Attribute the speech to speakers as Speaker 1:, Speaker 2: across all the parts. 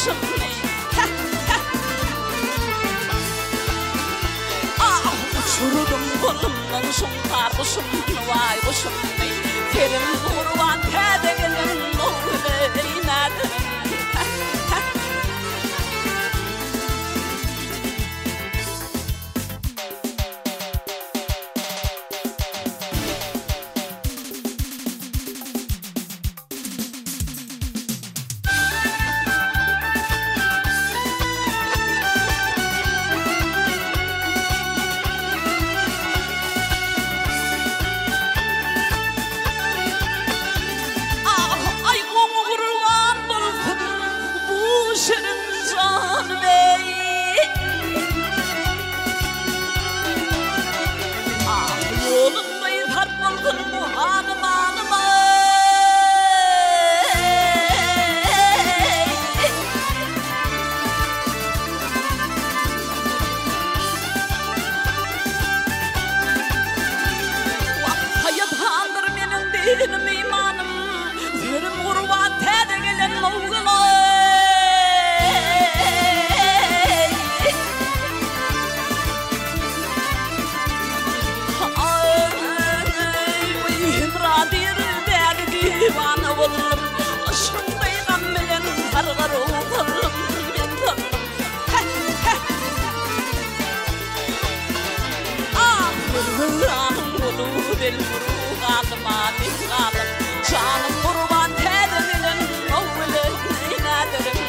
Speaker 1: başımni Ah uçurdum kolumdan şunlar başımni vay başımni Terim kurban tedegelim oğle inadım Benim imanım, verim kurban tede gelen oğlum İmradir derdi divana oğlum Aşkımday gammelen hargar oğlum ben tanım Ah hırhıranım ulu del vuru kalma kalım canım kurban tedeminin oğlu inaderim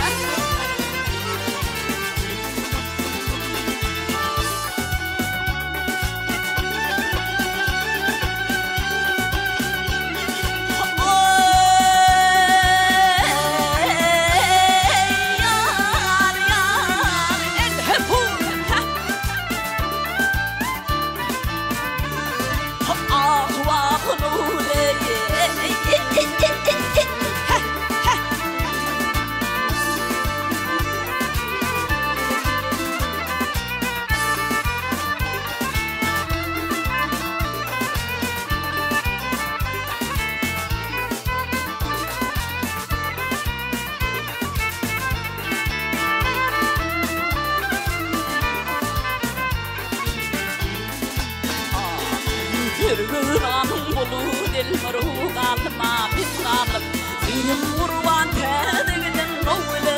Speaker 1: Hırgıranım bulu del maru kalma bir kalım Benim kurban tedegiden oğlu